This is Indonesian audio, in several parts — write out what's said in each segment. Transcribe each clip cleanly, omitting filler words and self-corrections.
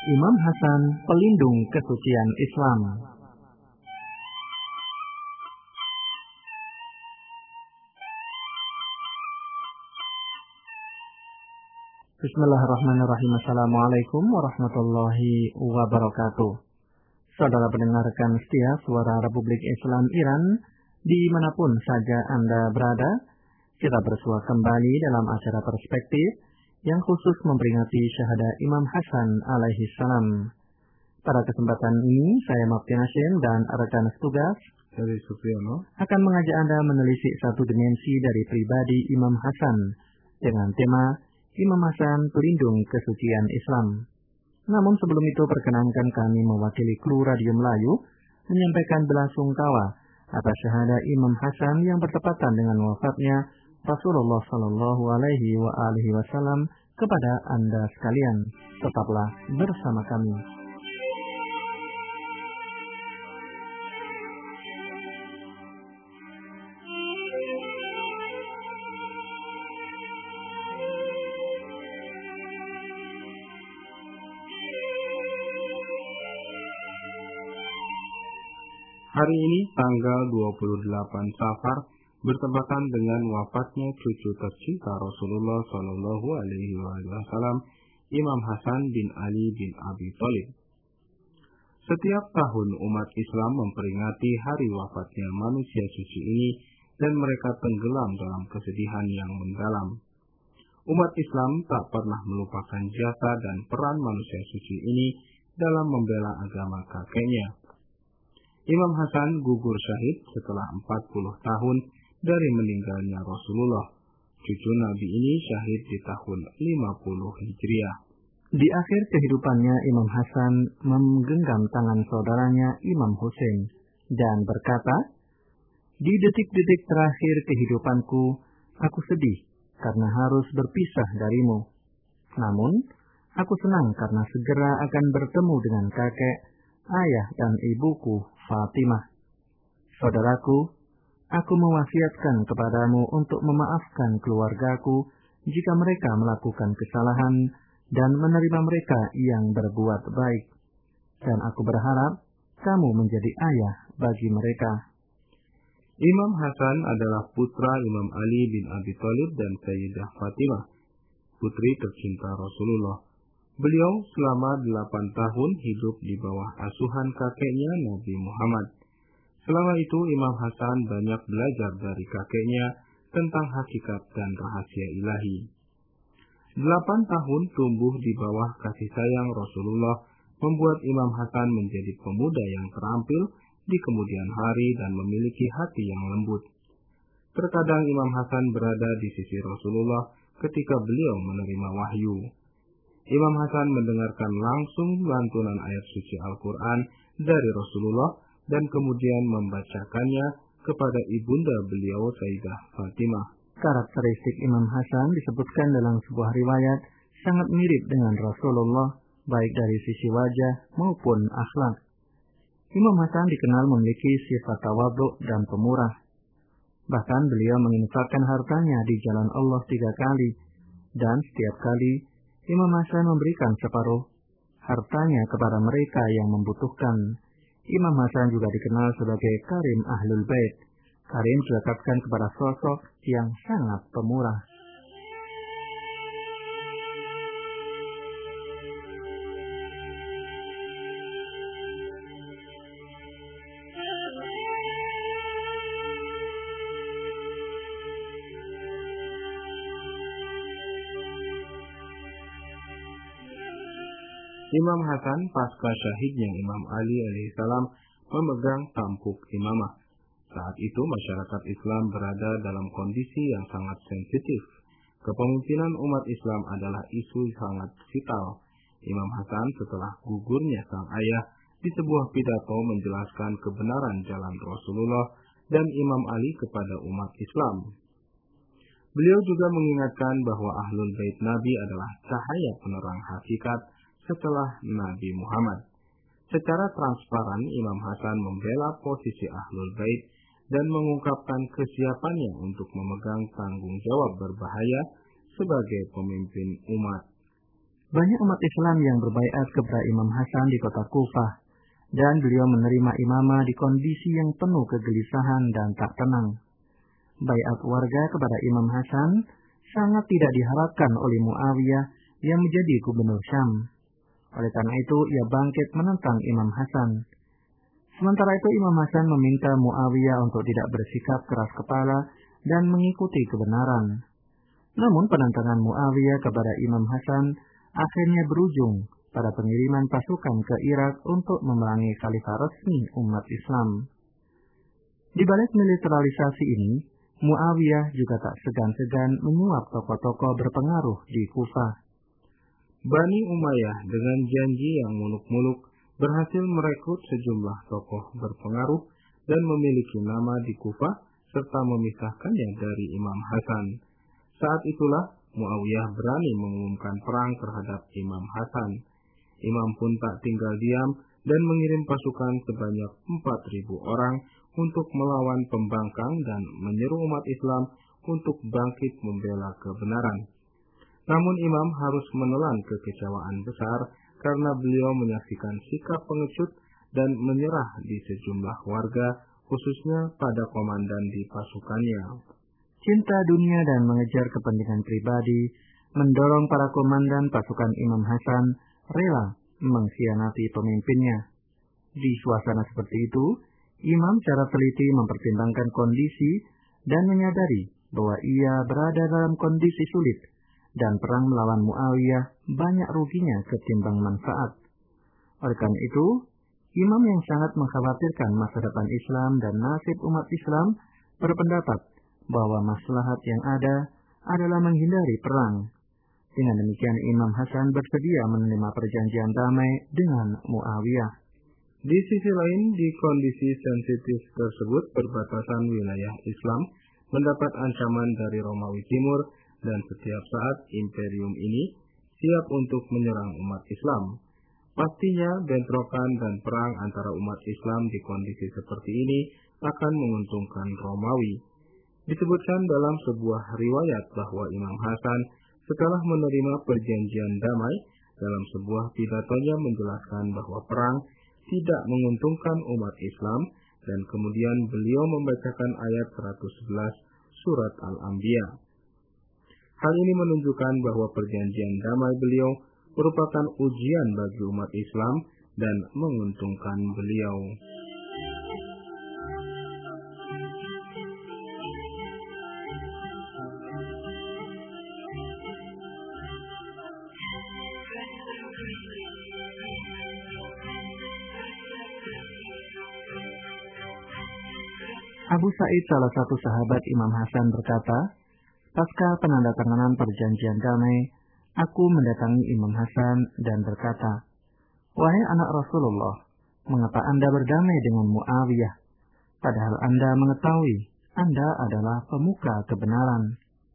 Imam Hasan, pelindung kesucian Islam. Bismillahirrahmanirrahim. Assalamualaikum warahmatullahi wabarakatuh. Saudara pendengarkan setia Suara Republik Islam Iran, dimanapun saja Anda berada, kita bersua kembali dalam acara Perspektif yang khusus memperingati syahadah Imam Hasan alaihi salam. Pada kesempatan ini, saya Mafti Hashim dan rekan setugas dari Supriyono akan mengajak Anda menelisik satu dimensi dari pribadi Imam Hasan dengan tema Imam Hasan, pelindung kesucian Islam. Namun sebelum itu, perkenankan kami mewakili kru Radio Melayu menyampaikan belasungkawa atas syahadah Imam Hasan yang bertepatan dengan wafatnya Rasulullah Shallallahu Alaihi Wasallam kepada Anda sekalian. Tetaplah bersama kami. Hari ini tanggal 28 Safar bertepatan dengan wafatnya cucu tercinta Rasulullah Shallallahu Alaihi Wasallam, Imam Hasan bin Ali bin Abi Thalib. Setiap tahun umat Islam memperingati hari wafatnya manusia suci ini dan mereka tenggelam dalam kesedihan yang mendalam. Umat Islam tak pernah melupakan jasa dan peran manusia suci ini dalam membela agama kakeknya. Imam Hasan gugur syahid setelah 40 tahun dari meninggalnya Rasulullah. Cucu Nabi ini syahid di tahun 50 Hijriah. Di akhir kehidupannya, Imam Hasan menggenggam tangan saudaranya Imam Hussein dan berkata, "Di detik-detik terakhir kehidupanku, aku sedih karena harus berpisah darimu. Namun, aku senang karena segera akan bertemu dengan kakek, ayah, dan ibuku Fatimah. Saudaraku, aku mewasiatkan kepadamu untuk memaafkan keluargaku jika mereka melakukan kesalahan dan menerima mereka yang berbuat baik. Dan aku berharap kamu menjadi ayah bagi mereka." Imam Hasan adalah putra Imam Ali bin Abi Thalib dan Sayyidah Fatimah, putri tercinta Rasulullah. Beliau selama 8 tahun hidup di bawah asuhan kakeknya Nabi Muhammad. Selama itu Imam Hasan banyak belajar dari kakeknya tentang hakikat dan rahasia ilahi. 8 tahun tumbuh di bawah kasih sayang Rasulullah membuat Imam Hasan menjadi pemuda yang terampil di kemudian hari dan memiliki hati yang lembut. Terkadang Imam Hasan berada di sisi Rasulullah ketika beliau menerima wahyu. Imam Hasan mendengarkan langsung lantunan ayat suci Al-Quran dari Rasulullah dan kemudian membacakannya kepada ibunda beliau Sayyidah Fatimah. Karakteristik Imam Hasan disebutkan dalam sebuah riwayat sangat mirip dengan Rasulullah, baik dari sisi wajah maupun akhlak. Imam Hasan dikenal memiliki sifat tawadhu dan pemurah. Bahkan beliau menginfakkan hartanya di jalan Allah 3 kali, dan setiap kali Imam Hasan memberikan separuh hartanya kepada mereka yang membutuhkan. Imam Hasan juga dikenal sebagai Karim Ahlul Bait. Karim dilekatkan kepada sosok yang sangat pemurah. Imam Hasan pasca syahidnya Imam Ali alaihissalam memegang tampuk imamah. Saat itu masyarakat Islam berada dalam kondisi yang sangat sensitif. Kepemimpinan umat Islam adalah isu sangat vital. Imam Hasan setelah gugurnya sang ayah di sebuah pidato menjelaskan kebenaran jalan Rasulullah dan Imam Ali kepada umat Islam. Beliau juga mengingatkan bahwa Ahlul Bait Nabi adalah cahaya penerang hakikat setelah Nabi Muhammad. Secara transparan, Imam Hasan membela posisi Ahlul Bait dan mengungkapkan kesiapannya untuk memegang tanggung jawab berbahaya sebagai pemimpin umat. Banyak umat Islam yang berbaiat kepada Imam Hasan di kota Kufah, dan beliau menerima imamah di kondisi yang penuh kegelisahan dan tak tenang. Baiat warga kepada Imam Hasan sangat tidak diharapkan oleh Muawiyah yang menjadi gubernur Syam. Oleh karena itu, ia bangkit menentang Imam Hasan. Sementara itu, Imam Hasan meminta Muawiyah untuk tidak bersikap keras kepala dan mengikuti kebenaran. Namun, penentangan Muawiyah kepada Imam Hasan akhirnya berujung pada pengiriman pasukan ke Irak untuk memerangi khalifah resmi umat Islam. Di balik militerisasi ini, Muawiyah juga tak segan-segan menyuap tokoh-tokoh berpengaruh di Kufah. Bani Umayyah dengan janji yang muluk-muluk berhasil merekrut sejumlah tokoh berpengaruh dan memiliki nama di Kufah serta memisahkannya dari Imam Hasan. Saat itulah Muawiyah berani mengumumkan perang terhadap Imam Hasan. Imam pun tak tinggal diam dan mengirim pasukan sebanyak 4.000 orang untuk melawan pembangkang dan menyeru umat Islam untuk bangkit membela kebenaran. Namun Imam harus menelan kekecewaan besar karena beliau menyaksikan sikap pengecut dan menyerah di sejumlah warga, khususnya pada komandan di pasukannya. Cinta dunia dan mengejar kepentingan pribadi mendorong para komandan pasukan Imam Hasan rela mengkhianati pemimpinnya. Di suasana seperti itu, Imam secara teliti mempertimbangkan kondisi dan menyadari bahwa ia berada dalam kondisi sulit dan perang melawan Muawiyah banyak ruginya ketimbang manfaat. Oleh karena itu, Imam yang sangat mengkhawatirkan masa depan Islam dan nasib umat Islam berpendapat bahwa maslahat yang ada adalah menghindari perang. Dengan demikian Imam Hasan bersedia menerima perjanjian damai dengan Muawiyah. Di sisi lain, di kondisi sensitif tersebut, perbatasan wilayah Islam mendapat ancaman dari Romawi Timur dan setiap saat imperium ini siap untuk menyerang umat Islam. Pastinya bentrokan dan perang antara umat Islam di kondisi seperti ini akan menguntungkan Romawi. Disebutkan dalam sebuah riwayat bahwa Imam Hasan setelah menerima perjanjian damai dalam sebuah pidatonya menjelaskan bahwa perang tidak menguntungkan umat Islam dan kemudian beliau membacakan ayat 111 surat Al-Anbiya. Hal ini menunjukkan bahwa perjanjian damai beliau merupakan ujian bagi umat Islam dan menguntungkan beliau. Abu Sa'id, salah satu sahabat Imam Hasan, berkata, pasca penandatanganan perjanjian damai, aku mendatangi Imam Hasan dan berkata, wahai anak Rasulullah, mengapa Anda berdamai dengan Muawiyah? Padahal Anda mengetahui Anda adalah pemuka kebenaran.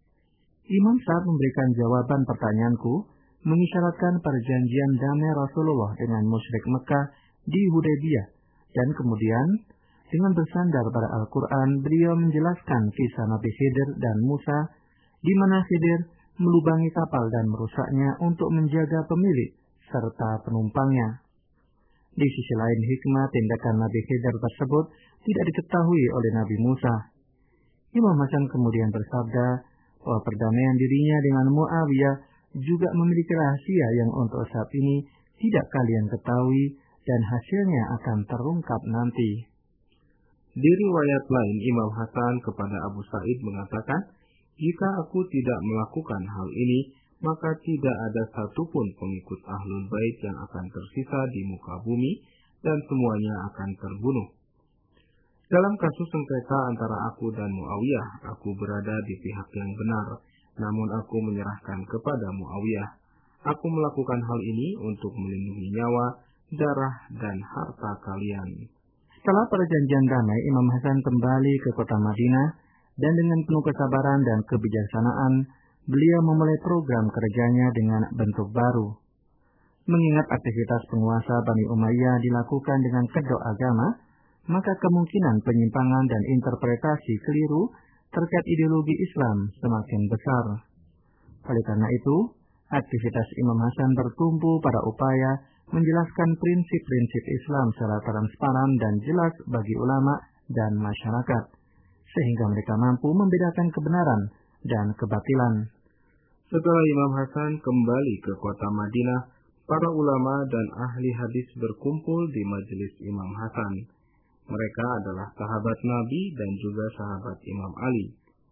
Imam saat memberikan jawaban pertanyaanku, mengisyaratkan perjanjian damai Rasulullah dengan musyrik Mekah di Hudaybiyah, dan kemudian dengan bersandar pada Al-Quran, beliau menjelaskan kisah Nabi Khidir dan Musa, di mana Khidir melubangi kapal dan merusaknya untuk menjaga pemilik serta penumpangnya. Di sisi lain, hikmah tindakan Nabi Khidir tersebut tidak diketahui oleh Nabi Musa. Imam Hasan kemudian bersabda bahwa perdamaian dirinya dengan Muawiyah juga memiliki rahasia yang untuk saat ini tidak kalian ketahui dan hasilnya akan terungkap nanti. Di riwayat lain, Imam Hasan kepada Abu Sa'id mengatakan, jika aku tidak melakukan hal ini, maka tidak ada satupun pengikut Ahlul Bait yang akan tersisa di muka bumi dan semuanya akan terbunuh. Dalam kasus sengketa antara aku dan Muawiyah, aku berada di pihak yang benar, namun aku menyerahkan kepada Muawiyah. Aku melakukan hal ini untuk melindungi nyawa, darah, dan harta kalian. Setelah perjanjian damai, Imam Hasan kembali ke kota Madinah dan dengan penuh kesabaran dan kebijaksanaan, beliau memulai program kerjanya dengan bentuk baru. Mengingat aktivitas penguasa Bani Umayyah dilakukan dengan kedok agama, maka kemungkinan penyimpangan dan interpretasi keliru terkait ideologi Islam semakin besar. Oleh karena itu, Aktivitas Imam Hasan bertumpu pada upaya menjelaskan prinsip-prinsip Islam secara transparan dan jelas bagi ulama dan masyarakat, sehingga mereka mampu membedakan kebenaran dan kebatilan. Setelah Imam Hasan kembali ke kota Madinah, para ulama dan ahli hadis berkumpul di majelis Imam Hasan. Mereka adalah sahabat Nabi dan juga sahabat Imam Ali.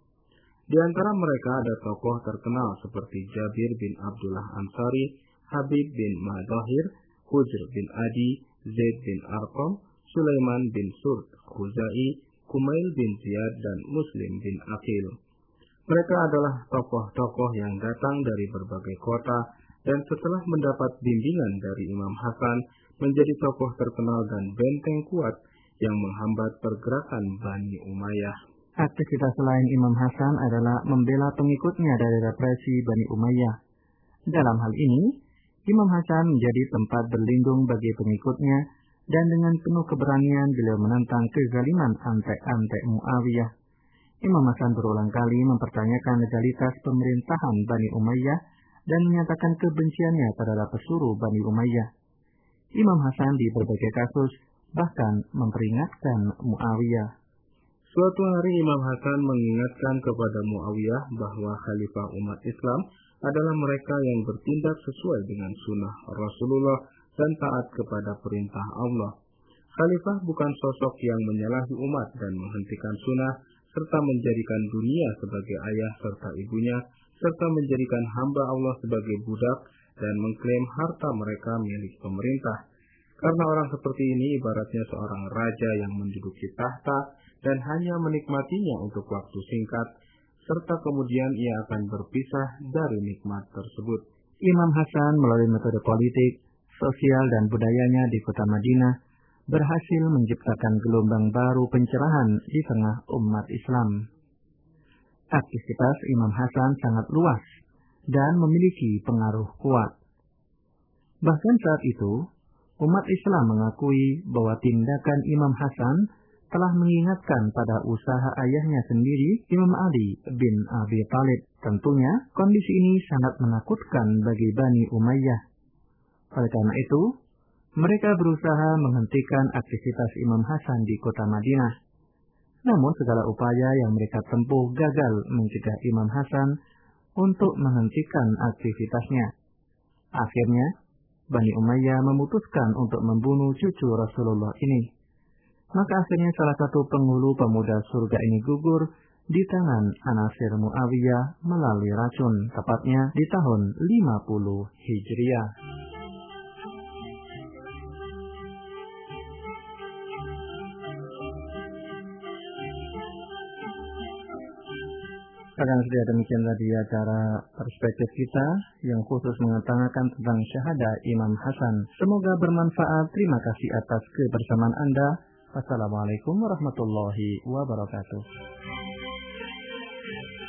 Di antara mereka ada tokoh terkenal seperti Jabir bin Abdullah Ansari, Habib bin Madahir, Hujr bin Adi, Zaid bin Arqam, Sulaiman bin Surd, Khuzai, Kumail bin Ziyad, dan Muslim bin Aqil. Mereka adalah tokoh-tokoh yang datang dari berbagai kota dan setelah mendapat bimbingan dari Imam Hasan menjadi tokoh terkenal dan benteng kuat yang menghambat pergerakan Bani Umayyah. Aktivitas lain Imam Hasan adalah membela pengikutnya dari represi Bani Umayyah. Dalam hal ini, Imam Hasan menjadi tempat berlindung bagi pengikutnya dan dengan penuh keberanian beliau menentang kezaliman antek-antek Muawiyah. Imam Hasan berulang kali mempertanyakan legalitas pemerintahan Bani Umayyah dan menyatakan kebenciannya terhadap pesuruh Bani Umayyah. Imam Hasan di berbagai kasus bahkan memperingatkan Muawiyah. Suatu hari Imam Hasan mengingatkan kepada Muawiyah bahwa khalifah umat Islam adalah mereka yang bertindak sesuai dengan sunnah Rasulullah dan taat kepada perintah Allah. Khalifah bukan sosok yang menyalahi umat dan menghentikan sunnah, serta menjadikan dunia sebagai ayah serta ibunya, serta menjadikan hamba Allah sebagai budak dan mengklaim harta mereka milik pemerintah. Karena orang seperti ini ibaratnya seorang raja yang menduduki tahta dan hanya menikmatinya untuk waktu singkat, serta kemudian ia akan berpisah dari nikmat tersebut. Imam Hasan melalui metode politik, sosial, dan budayanya di kota Madinah berhasil menciptakan gelombang baru pencerahan di tengah umat Islam. Aktivitas Imam Hasan sangat luas dan memiliki pengaruh kuat. Bahkan saat itu, umat Islam mengakui bahwa tindakan Imam Hasan telah mengingatkan pada usaha ayahnya sendiri, Imam Ali bin Abi Thalib. Tentunya, kondisi ini sangat menakutkan bagi Bani Umayyah. Oleh karena itu, mereka berusaha menghentikan aktivitas Imam Hasan di kota Madinah. Namun segala upaya yang mereka tempuh gagal mencegah Imam Hasan untuk menghentikan aktivitasnya. Akhirnya, Bani Umayyah memutuskan untuk membunuh cucu Rasulullah ini. Maka akhirnya salah satu penghulu pemuda surga ini gugur di tangan Anasir Muawiyah melalui racun, tepatnya di tahun 50 Hijriah. Akan sudah demikian tadi acara perspektif kita yang khusus mengutamakan tentang syahadah Imam Hasan. Semoga bermanfaat. Terima kasih atas kebersamaan Anda. Wassalamualaikum warahmatullahi wabarakatuh.